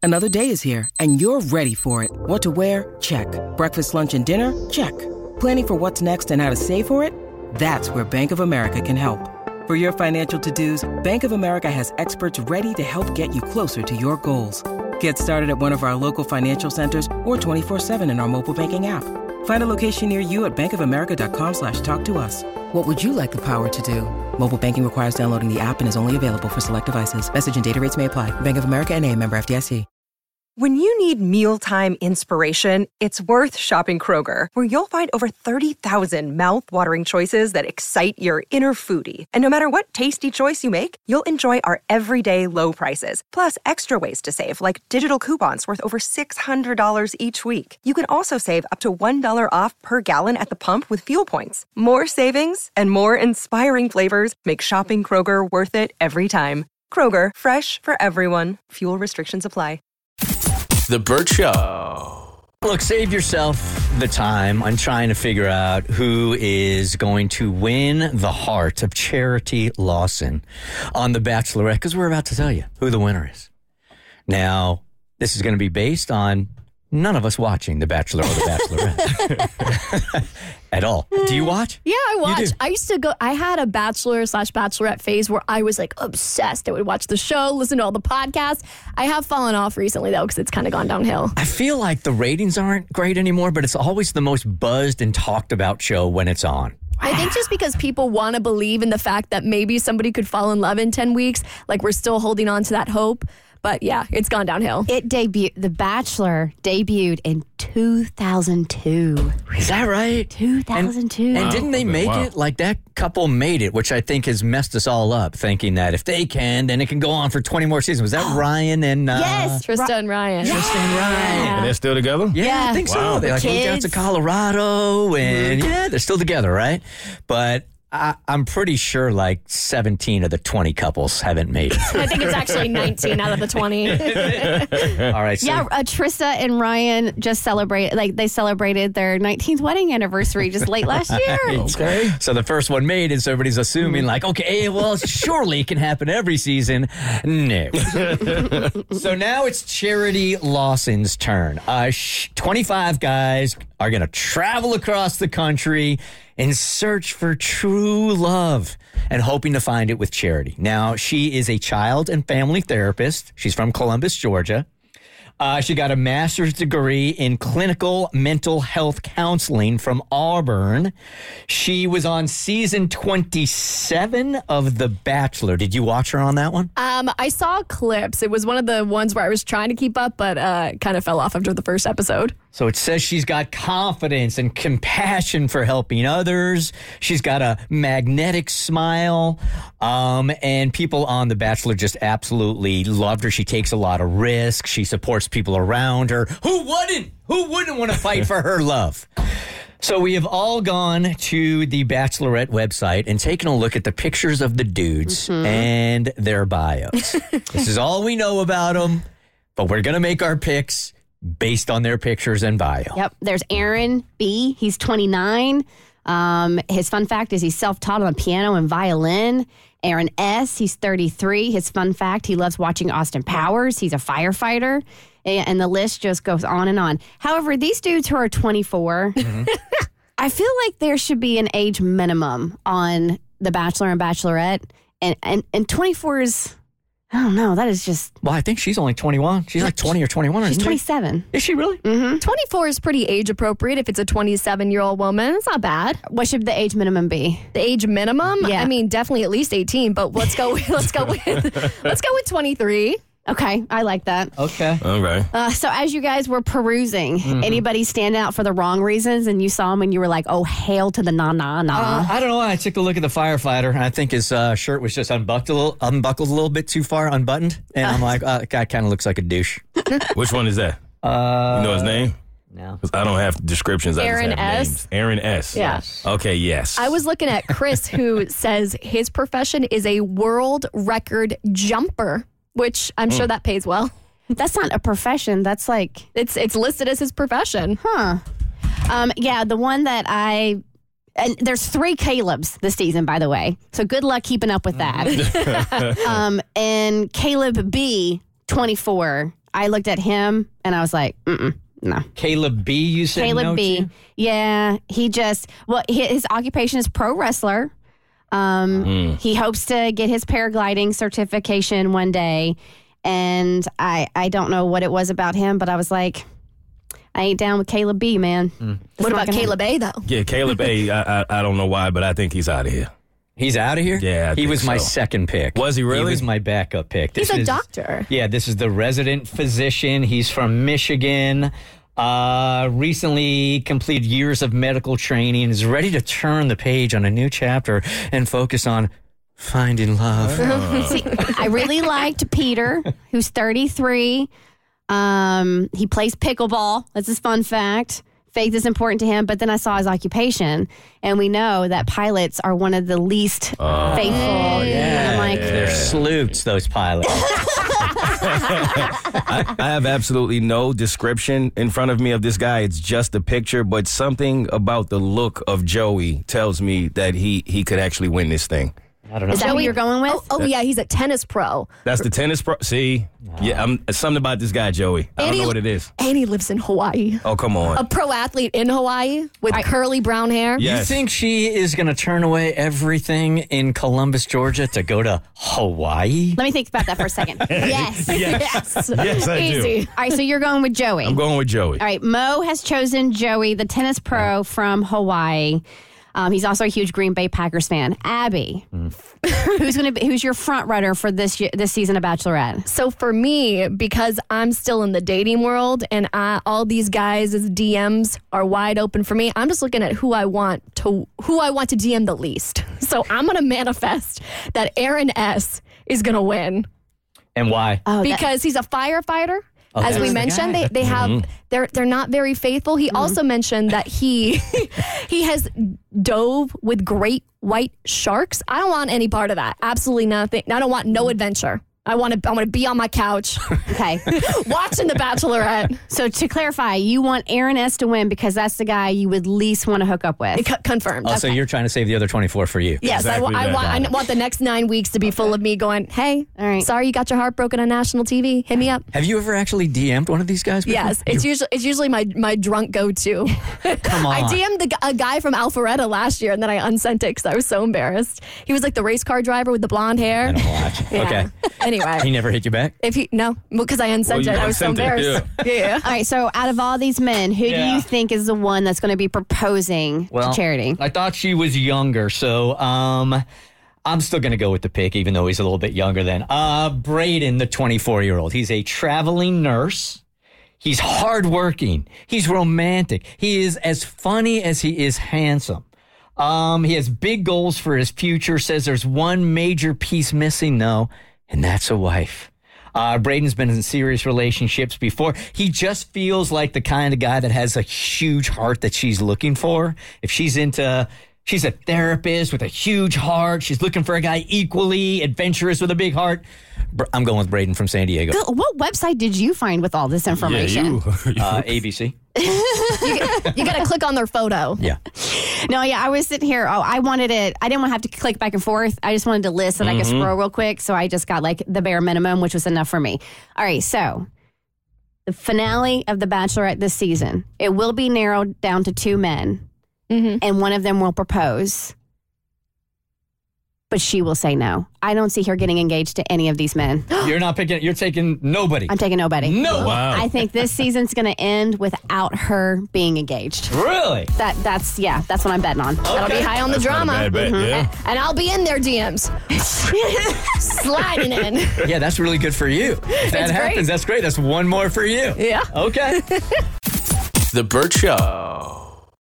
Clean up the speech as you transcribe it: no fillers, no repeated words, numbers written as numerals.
Another day is here, and you're ready for it. What to wear? Check. Breakfast, lunch, and dinner? Check. Planning for what's next and how to save for it? That's where Bank of America can help. For your financial to-dos, Bank of America has experts ready to help get you closer to your goals. Get started at one of our local financial centers or 24/7 in our mobile banking app. Find a location near you at bankofamerica.com/talktous. What would you like the power to do? Mobile banking requires downloading the app and is only available for select devices. Message and data rates may apply. Bank of America N.A., member FDIC. When you need mealtime inspiration, it's worth shopping Kroger, where you'll find over 30,000 mouth-watering choices that excite your inner foodie. And no matter what tasty choice you make, you'll enjoy our everyday low prices, plus extra ways to save, like digital coupons worth over $600 each week. You can also save up to $1 off per gallon at the pump with fuel points. More savings and more inspiring flavors make shopping Kroger worth it every time. Kroger, fresh for everyone. Fuel restrictions apply. The Burt Show. Look, save yourself the time on trying to figure out who is going to win the heart of Charity Lawson on The Bachelorette, because we're about to tell you who the winner is. Now, this is going to be based on none of us watching The Bachelor or The Bachelorette at all. Do you watch? Yeah, I watch. You do? I used to go, I had a Bachelor/Bachelorette phase where I was like obsessed. I would watch the show, listen to all the podcasts. I have fallen off recently though, because it's kind of gone downhill. I feel like the ratings aren't great anymore, but it's always the most buzzed and talked about show when it's on. I think just because people want to believe in the fact that maybe somebody could fall in love in 10 weeks, like we're still holding on to that hope. But yeah, it's gone downhill. The Bachelor debuted in 2002. Is that right? 2002. And didn't they make it? Like, that couple made it, which I think has messed us all up, thinking that if they can, then it can go on for 20 more seasons. Was that Ryan and... Yes. Trista and Ryan. Trista and Ryan. And they're still together? Yeah, I think so. They moved out to Colorado, and they're still together, right? But... I'm pretty sure like 17 of the 20 couples haven't made it. I think it's actually 19 out of the 20. All right. So. Yeah, Trista and Ryan just celebrated their 19th wedding anniversary just late last year. Okay. So the first one made it, so everybody's assuming like, okay, well, surely it can happen every season. No. So now it's Charity Lawson's turn. 25 guys are going to travel across the country in search for true love and hoping to find it with Charity. Now, she is a child and family therapist. She's from Columbus, Georgia. She got a master's degree in clinical mental health counseling from Auburn. She was on season 27 of The Bachelor. Did you watch her on that one? I saw clips. It was one of the ones where I was trying to keep up, but kind of fell off after the first episode. So it says she's got confidence and compassion for helping others. She's got a magnetic smile. And people on The Bachelor just absolutely loved her. She takes a lot of risks. She supports people around her. Who wouldn't? Who wouldn't want to fight for her love? So we have all gone to the Bachelorette website and taken a look at the pictures of the dudes and their bios. This is all we know about them, but we're going to make our picks based on their pictures and bio. Yep. There's Aaron B. He's 29. His fun fact is he's self-taught on the piano and violin. Aaron S. He's 33. His fun fact, he loves watching Austin Powers. He's a firefighter. And the list just goes on and on. However, these dudes who are 24, I feel like there should be an age minimum on The Bachelor and Bachelorette. And 24 is... I don't know. That is just... Well, I think she's only 21. She's like 20 or 21. She's 27. Is she really? Mm-hmm. 24 is pretty age appropriate if it's a 27-year-old woman. It's not bad. What should the age minimum be? The age minimum? Yeah. I mean, definitely at least 18, but let's go with 23. Okay, I like that. Okay. So as you guys were perusing, anybody stand out for the wrong reasons and you saw him and you were like, oh, hail to the na-na-na? I don't know. I took a look at the firefighter, and I think his shirt was just unbuckled a little bit too far unbuttoned. And I'm like, that guy kind of looks like a douche. Which one is that? You know his name? No. I don't have descriptions. Aaron I just have S. names. Aaron S. Yeah. Okay, yes. I was looking at Chris, who says his profession is a world record jumper, which I'm sure that pays well. That's not a profession. That's like... It's listed as his profession. Huh. Yeah, the one that and there's 3 Calebs this season, by the way. So good luck keeping up with that. And Caleb B, 24. I looked at him and I was like, no. Caleb B, you said Caleb no B. to? Yeah, his occupation is pro wrestler. He hopes to get his paragliding certification one day. And I don't know what it was about him, but I was like, I ain't down with Caleb B, man. What about Caleb A, though? Yeah, Caleb A, I don't know why, but I think he's out of here. He's out of here? Yeah, I he think was my so. second pick. Was he really? He was my backup pick. He's a doctor. Yeah, this is the resident physician. He's from Michigan. Recently completed years of medical training. Is ready to turn the page on a new chapter and focus on finding love. See, I really liked Peter, who's 33. He plays pickleball. That's his fun fact. Faith is important to him, but then I saw his occupation, and we know that pilots are one of the least faithful. And I'm like, They're sleuths, those pilots. I have absolutely no description in front of me of this guy. It's just a picture, but something about the look of Joey tells me that he could actually win this thing. I don't know. is that what you're going with? Oh, yeah, he's a tennis pro. That's the tennis pro. See? Yeah, something about this guy, Joey. I don't know what it is. And he lives in Hawaii. Oh, come on. A pro athlete in Hawaii with curly brown hair. Yes. You think she is going to turn away everything in Columbus, Georgia to go to Hawaii? Let me think about that for a second. Yes. Yes. Yes, I do. Easy. All right, so you're going with Joey. I'm going with Joey. All right, Mo has chosen Joey, the tennis pro from Hawaii. He's also a huge Green Bay Packers fan. Abby, who's your front runner for this season of Bachelorette? So for me, because I'm still in the dating world and all these guys' DMs are wide open for me, I'm just looking at who I want to DM the least. So I'm going to manifest that Aaron S. is going to win. And why? Because he's a firefighter. As we that's the mentioned, guy. they have they're not very faithful. He also mentioned that he has dove with great white sharks. I don't want any part of that. Absolutely nothing. I don't want no adventure. I want to be on my couch. Okay. Watching The Bachelorette. So to clarify, you want Aaron S. to win because that's the guy you would least want to hook up with. Confirmed. So you're trying to save the other 24 for you. Yes, Exactly I that. want the next 9 weeks to be full of me going, hey, All right. sorry you got your heart broken on national TV. Hit me up. Have you ever actually DM'd one of these guys before? Yes, it's usually my drunk go-to. Come on. I DM'd a guy from Alpharetta last year, and then I unsent it because I was so embarrassed. He was like the race car driver with the blonde hair. I don't watch. Yeah. Okay. Anyway. He never hit you back? Because I unsent Well, it. you I was so unsent it, embarrassed. Yeah. All right, so out of all these men, who do you think is the one that's going to be proposing to Charity? I thought she was younger, so I'm still going to go with the pick, even though he's a little bit younger than Braden, the 24-year-old. He's a traveling nurse. He's hardworking. He's romantic. He is as funny as he is handsome. He has big goals for his future, says there's one major piece missing, though, and that's a wife. Braden's been in serious relationships before. He just feels like the kind of guy that has a huge heart that she's looking for. If she's a therapist with a huge heart. She's looking for a guy equally adventurous with a big heart. I'm going with Braden from San Diego. What website did you find with all this information? ABC. You got to click on their photo. Yeah. No, I was sitting here. I wanted it. I didn't want to have to click back and forth. I just wanted a list that I could scroll real quick. So I just got like the bare minimum, which was enough for me. All right. So the finale of The Bachelorette this season, it will be narrowed down to 2 men, and one of them will propose. But she will say no. I don't see her getting engaged to any of these men. You're not picking, you're taking nobody. I'm taking nobody. No. Wow. I think this season's going to end without her being engaged. Really? That's what I'm betting on. That'll be high on the Not a drama. bad bet, yeah. And I'll be in their DMs. Sliding in. Yeah, that's really good for you. If that It's happens, great. that's great. That's one more for you. Yeah. Okay. The Burt Show.